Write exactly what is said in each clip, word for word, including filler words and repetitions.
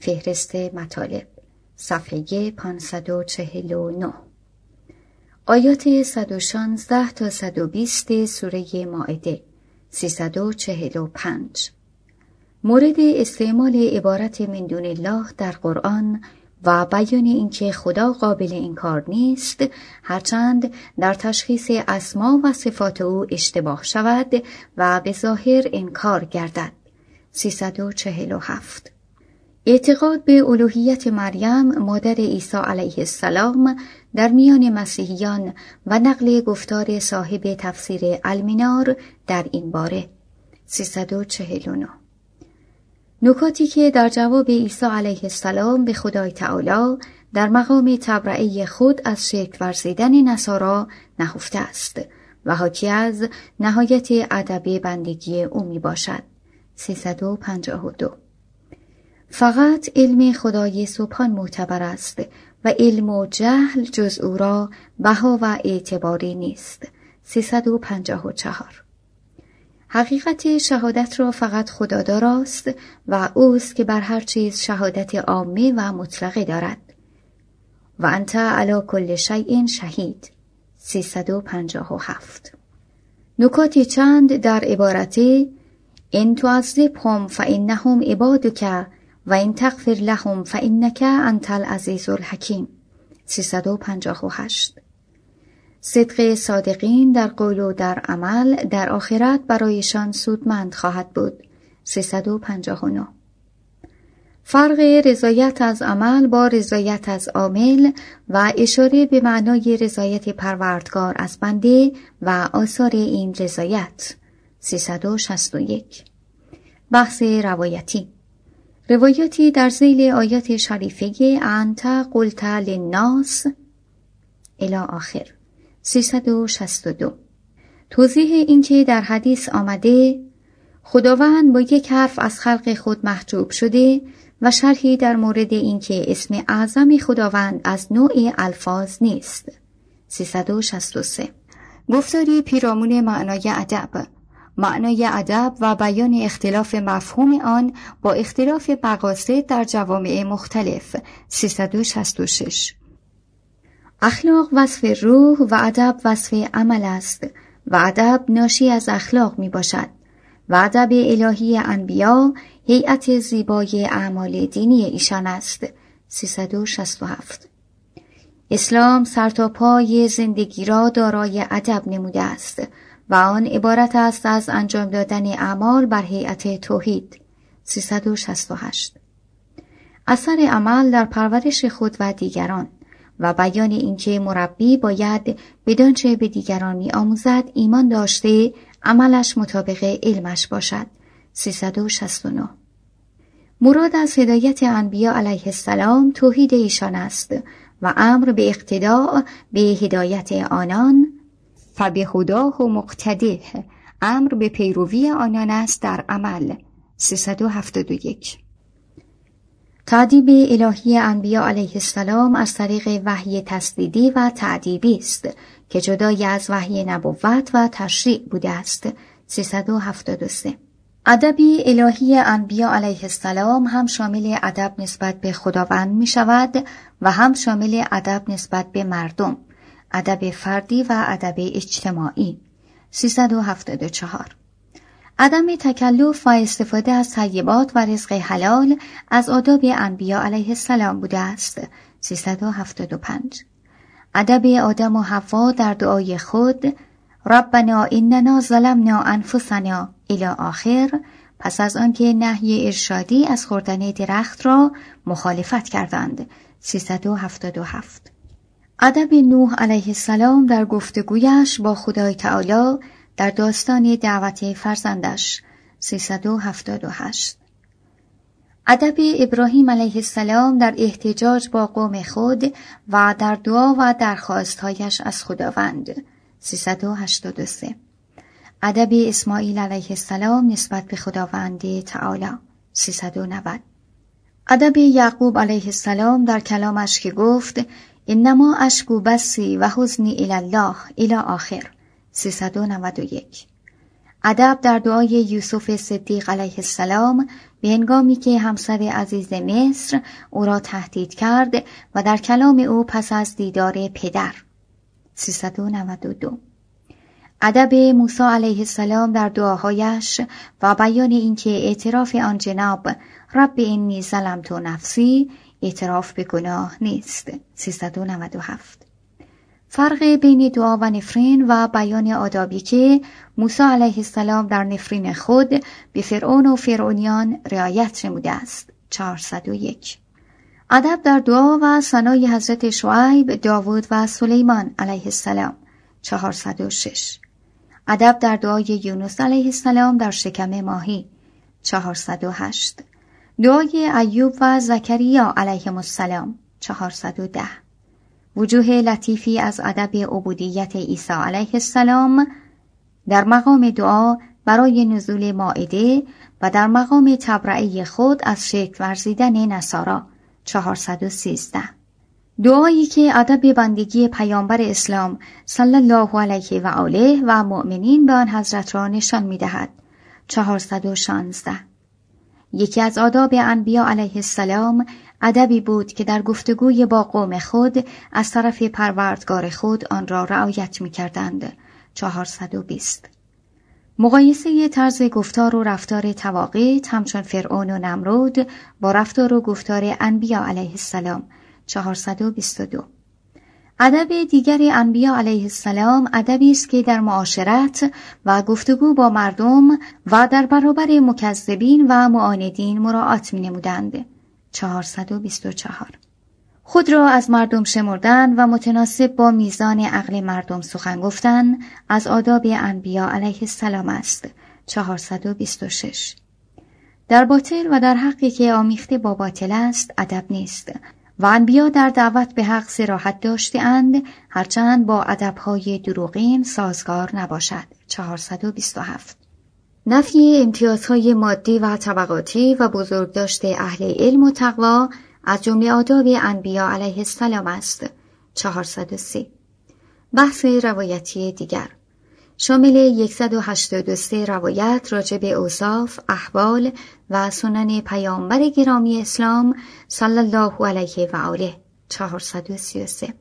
فهرست مطالب، صفحه پانصد و چهل و نه. آیات صد و شانزده تا صد و بیست سوره مائده، سیصد و چهل و پنج. مورد استعمال عبارت من دون الله در قرآن و بیان اینکه خدا قابل انکار نیست، هرچند در تشخیص اسما و صفات او اشتباه شود و به ظاهر انکار گردد. سیصد و چهل و هفت. اعتقاد به الوهیت مریم مادر عیسی علیه السلام در میان مسیحیان و نقل گفتار صاحب تفسیر المنار در این باره. سیصد و چهل و نه. نکاتی که در جواب عیسی علیه السلام به خدای تعالی در مقام تبرئه خود از شرک ورزیدن نصارا نهفته است و حاکی از نهایت ادب بندگی او می باشد. سیصد و پنجاه و دو. فقط علم خدای سبحان معتبر است و علم و جهل جز او را بها و اعتباری نیست. سیصد و پنجاه و چهار. حقیقت شهادت را فقط خدا داراست و اوست که بر هر چیز شهادت عامه و مطلقه دارد. و انت علی کل شیء شهید. سیصد و پنجاه و هفت. نکات چند در عبارت ان تعذبهم فانهم عبادک و ان تغفر لهم فانک انت العزیز الحکیم. سیصد و پنجاه و هشت. صدق صادقین در قول و در عمل در آخرت برایشان سودمند خواهد بود. سیصد و پنجاه و نه. فرق رضایت از عمل با رضایت از عامل و اشاره به معنای رضایت پروردگار از بنده و آثار این رضایت. سیصد و شصت و یک. بحث روایتی. روایاتی در ذیل آیات شریفه انت قلت للناس الی آخر. سیصد و شصت و دو. توضیح اینکه در حدیث آمده خداوند با یک حرف از خلق خود محجوب شده و شرحی در مورد اینکه اسم اعظم خداوند از نوع الفاظ نیست. سیصد و شصت و سه. گفتاری پیرامون معنای ادب. معنای ادب و بیان اختلاف مفهوم آن با اختلاف مقاصد در جوامع مختلف. سیصد و شصت و شش. اخلاق وصف روح و ادب وصف عمل است و ادب ناشی از اخلاق می باشد و ادب الهی انبیا هیئت زیبای اعمال دینی ایشان است. سیصد و شصت و هفت. اسلام سرتاپای زندگی را دارای ادب نموده است و آن عبارت است از انجام دادن اعمال بر هیئت توحید. سیصد و شصت و هشت. اثر عمل در پرورش خود و دیگران و بیان اینکه مربی باید بدانچه به دیگران می آموزد ایمان داشته عملش مطابق علمش باشد. سیصد و شصت و نه. مراد از هدایت انبیا علیه السلام توحید ایشان است و امر به اقتداء به هدایت آنان فبهداه و مقتده، امر به پیروی آنان است در عمل. سیصد و هفتاد و یک. تأدیب الهی انبیا علیه السلام از طریق وحی تسدیدی و تعدیبی است که جدای از وحی نبوت و تشریع بوده است. سیصد و هفتاد و سه. ادب الهی انبیا علیه السلام هم شامل ادب نسبت به خداوند می شود و هم شامل ادب نسبت به مردم، ادب فردی و ادب اجتماعی. سیصد و هفتاد و چهار. عدم تکلف و استفاده از طیبات و رزق حلال از آداب انبیا علیه السلام بوده است. سیصد و هفتاد و پنج. ادب آدم و حوا در دعای خود ربنا اننا ظلمنا انفسنا الی آخر، پس از آنکه نهی ارشادی از خوردن درخت را مخالفت کردند. سیصد و هفتاد و هفت. ادب نوح علیه السلام در گفتگویش با خدای تعالی در داستان دعوت فرزندش. سیصد و هفتاد و هشت. ادب ابراهیم علیه السلام در احتجاج با قوم خود و در دعا و درخواستهایش از خداوند. سیصد و هشتاد و سه. ادب اسماعیل علیه السلام نسبت به خداوند تعالی. سیصد و نود. ادب یعقوب علیه السلام در کلامش که گفت انما اشکو بثی و حزنی الی الله الی آخر. سیصد و نود و یک. ادب در دعای یوسف صدیق علیه السلام به هنگامی که همسر عزیز مصر او را تهدید کرد و در کلام او پس از دیدار پدر. سیصد و نود و دو. ادب موسی علیه السلام در دعاهایش و بیان اینکه اعتراف آن جناب رب انی ظلمت نفسی اعتراف به گناه نیست. سیصد و نود و هفت. فرق بین دعا و نفرین و بیان آدابی که موسی علیه السلام در نفرین خود به فرعون و فرعونیان رعایت نموده است. چهارصد و یک. ادب در دعا و ثنای حضرت شعیب، داوود و سلیمان علیه السلام. چهارصد و شش. ادب در دعای یونس علیه السلام در شکم ماهی. چهارصد و هشت. دعای ایوب و زکریا علیهم السلام. چهارصد و ده. وجوه لطیفی از ادب عبودیت عیسی علیه السلام در مقام دعا برای نزول مائده و در مقام تبرئه خود از شرک ورزیدن نصارا. چهارصد و سیزده. دعایی که ادب بندگی پیامبر اسلام صلی الله علیه و آله و مؤمنین به آن حضرت را نشان می‌دهد. چهارصد و شانزده. یکی از آداب انبیا علیه السلام ادبی بود که در گفتگوی با قوم خود از طرف پروردگار خود آن را رعایت می‌کردند. چهارصد و بیست. مقایسه طرز گفتار و رفتار طواغیت همچون فرعون و نمرود با رفتار و گفتار انبیا علیه السلام. چهارصد و بیست و دو. ادب دیگر انبیا علیه السلام ادبی است که در معاشرت و گفتگو با مردم و در برابر مکذبین و معاندین مراعات می‌نمودند. چهارصد و بیست و چهار. خود را از مردم شمردن و متناسب با میزان عقل مردم سخن گفتن از آداب انبیا علیه السلام است. چهارصد و بیست و شش. در باطل و در حقی که آمیخته با باطل است ادب نیست و انبیا در دعوت به حق صراحت داشته‌اند، هرچند با ادب‌های دروغین سازگار نباشد. چهارصد و بیست و هفت. نفی امتیازهای مادی و طبقاتی و بزرگداشت اهل علم و تقوا از جمله آداب انبیا علیه السلام است. چهارصد و سی. بحث روایتی دیگر شامل صد و هشتاد و سه روایت راجع به اوصاف، احوال و سنن پیامبر گرامی اسلام صلی الله علیه و آله. چهارصد و سی و سه.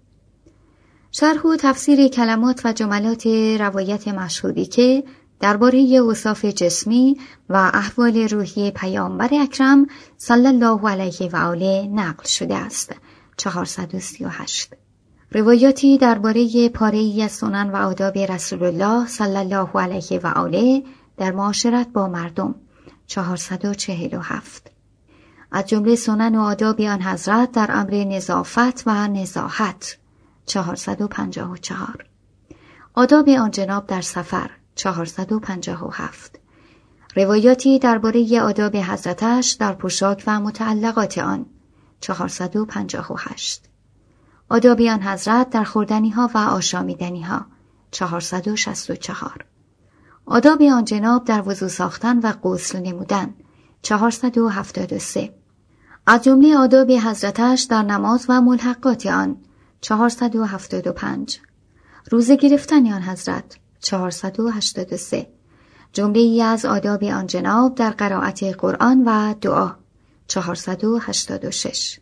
شرح و تفسیر کلمات و جملات روایت مشهودی که درباره اوصاف جسمی و احوال روحی پیامبر اکرم صلی الله علیه و آله نقل شده است. چهارصد و سی و هشت. روایاتی درباره پاره‌ای از سنن و آداب رسول الله صلی الله علیه و آله در معاشرت با مردم. چهارصد و چهل و هفت. از جمله سنن و آداب آن حضرت در امر نظافت و نزاهت. چهارصد و پنجاه و چهار. آداب آن جناب در سفر. چهارصد و پنجاه و هفت. روایاتی درباره آداب حضرتش در پوشاک و متعلقات آن. چهارصد و پنجاه و هشت. آداب آن حضرت در خوردنی ها و آشامیدنی ها. چهارصد و شصت و چهار. آداب آن جناب در وضو ساختن و غسل نمودن. چهارصد و هفتاد و سه. از جمله آداب حضرتش در نماز و ملحقات آن. چهارصد و هفتاد و پنج. روزه گرفتن آن حضرت. چهارصد و هشتاد و سه. جمله ای از آداب آن جناب در قرائت قرآن و دعا. چهارصد و هشتاد و شش.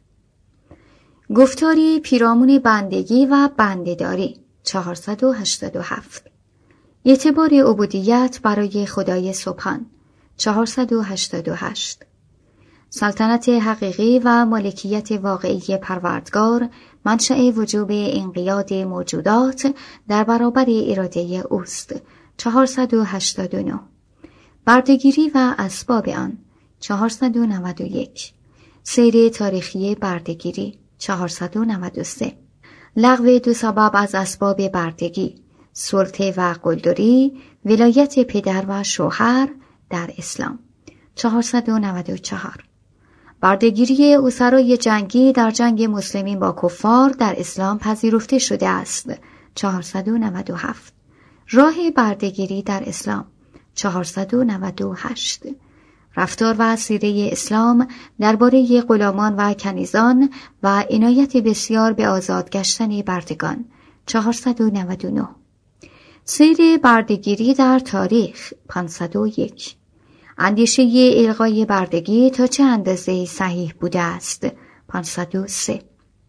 گفتاری پیرامون بندگی و بنده‌داری. چهارصد و هشتاد و هفت. اعتبار عبودیت برای خدای سبحان. چهارصد و هشتاد و هشت. سلطنت حقیقی و مالکیت واقعی پروردگار منشأ وجوب انقیاد موجودات در برابر اراده اوست. چهارصد و هشتاد و نه. بردگیری و اسباب آن. چهارصد و نود و یک. سیر تاریخی بردگیری. چهارصد و نود و سه. لغو دو سبب از اسباب بردگی، سلطه و قلدری، ولایت پدر و شوهر در اسلام. چهارصد و نود و چهار. بردگیری اسرای جنگی در جنگ مسلمین با کفار در اسلام پذیرفته شده است. چهارصد و نود و هفت. راه بردگیری در اسلام. چهارصد و نود و هشت. رفتار و سیره اسلام درباره غلامان و کنیزان و عنایت بسیار به آزاد گشتن بردگان. چهارصد و نود و نه. سیر بردگیری در تاریخ پانصد و یک. اندیشه الغای بردگی تا چه اندازه صحیح بوده است پانصد و سه.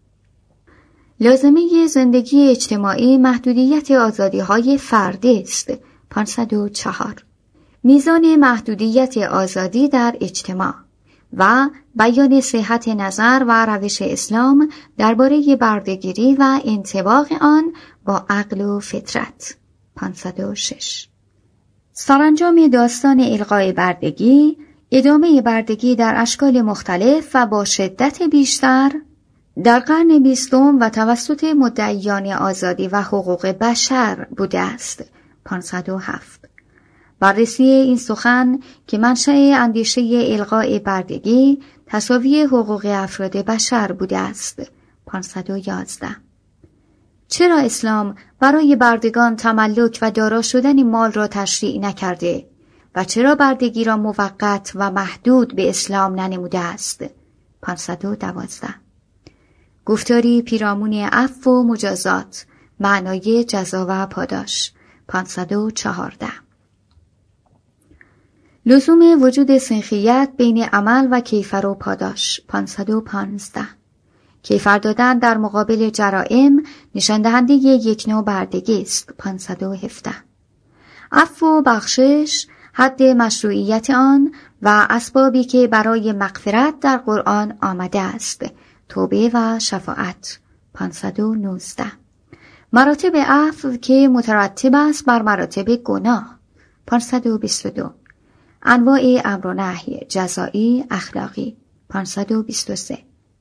لازمه زندگی اجتماعی محدودیت آزادی‌های فردی است پانصد و چهار. میزان محدودیت آزادی در اجتماع و بیان صحت نظر و روش اسلام درباره بردگیری و انطباق آن با عقل و فطرت پانصد و شش. سرانجام داستان الغای بردگی، ادامه بردگی در اشکال مختلف و با شدت بیشتر در قرن بیستم و توسط مدعیان آزادی و حقوق بشر بوده است پانصد و هفت. بررسی این سخن که منشأ اندیشه الغای بردگی تساوی حقوق افراد بشر بوده است پانصد و یازده. چرا اسلام برای بردگان تملک و دارا شدن مال را تشریع نکرده و چرا بردگی را موقت و محدود به اسلام ننموده است پانصد و دوازده. گفتاری پیرامون عفو و مجازات، معنای جزا و پاداش پانصد و چهارده. لزوم وجود سنخیت بین عمل و کیفر و پاداش پانصد و پانزده. کیفر دادن در مقابل جرائم نشان دهنده یک نوع بردگی است پانصد و هفده. عفو و بخشش، حد مشروعیت آن و اسبابی که برای مغفرت در قرآن آمده است، توبه و شفاعت پانصد و نوزده. مراتب عفو که مترتب است بر مراتب گناه پانصد و بیست و دو. انواع امر و نهی جزایی اخلاقی پانصد و بیست و سه.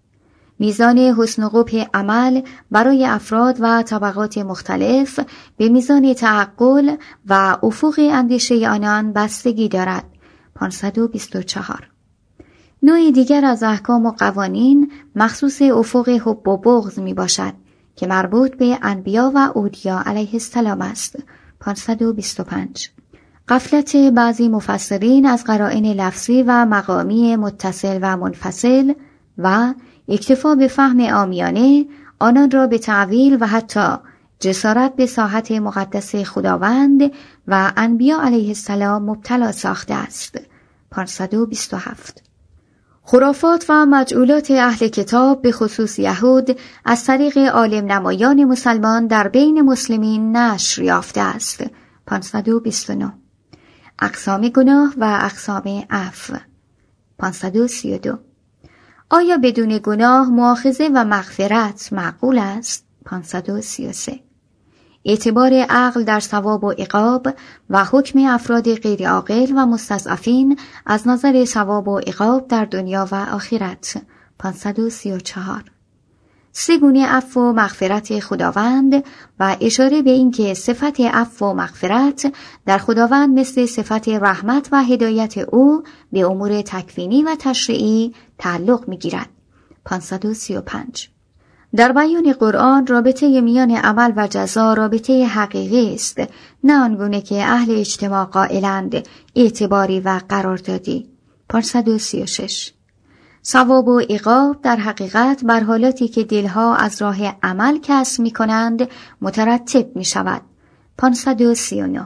میزان حسن و قبح عمل برای افراد و طبقات مختلف به میزان تعقل و افق اندیشه آنان بستگی دارد پانصد و بیست و چهار. نوعی دیگر از احکام و قوانین مخصوص افق حب و بغض می باشد که مربوط به انبیا و اولیا علیه السلام است پانصد و بیست و پنج. غفلت بعضی مفسرین از قرائن لفظی و مقامی متصل و منفصل و اکتفا به فهم عامیانه آنان را به تعویل و حتی جسارت به ساحت مقدس خداوند و انبیا علیه السلام مبتلا ساخته است پانصد و بیست و هفت. خرافات و مجعولات اهل کتاب به خصوص یهود از طریق عالم نمایان مسلمان در بین مسلمین نشر یافته است پانصد و بیست و نه. اقسام گناه و اقسام عفو پانصد و سی و دو. آیا بدون گناه مؤاخذه و مغفرت معقول است پانصد و سی و سه. اعتبار عقل در ثواب و عقاب و حکم افراد غیر عاقل و مستضعفین از نظر ثواب و عقاب در دنیا و آخرت پانصد و سی و چهار. سه گونه عفو و مغفرت خداوند و اشاره به اینکه صفت عفو و مغفرت در خداوند مثل صفت رحمت و هدایت او به امور تکوینی و تشریعی تعلق می‌گیرد پانصد و سی و پنج. در بیان قرآن رابطه میان عمل و جزا رابطه حقیقی است، نه آنگونه که اهل اجتماع قائلند اعتباری و قراردادی پانصد و سی و شش. ثواب و عقاب در حقیقت بر حالاتی که دلها از راه عمل کسب می‌کنند مترتب می‌شود پانصد و سی و نه.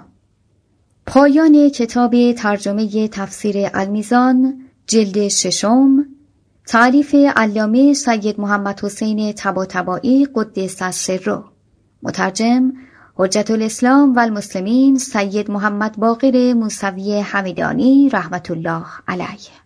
پایان کتاب ترجمه تفسیر المیزان جلد ششم، تالیف علامه سید محمد حسین طباطبایی قدس سره، مترجم حجت الاسلام و المسلمین سید محمد باقر موسوی حمیدانی رحمت الله علیه.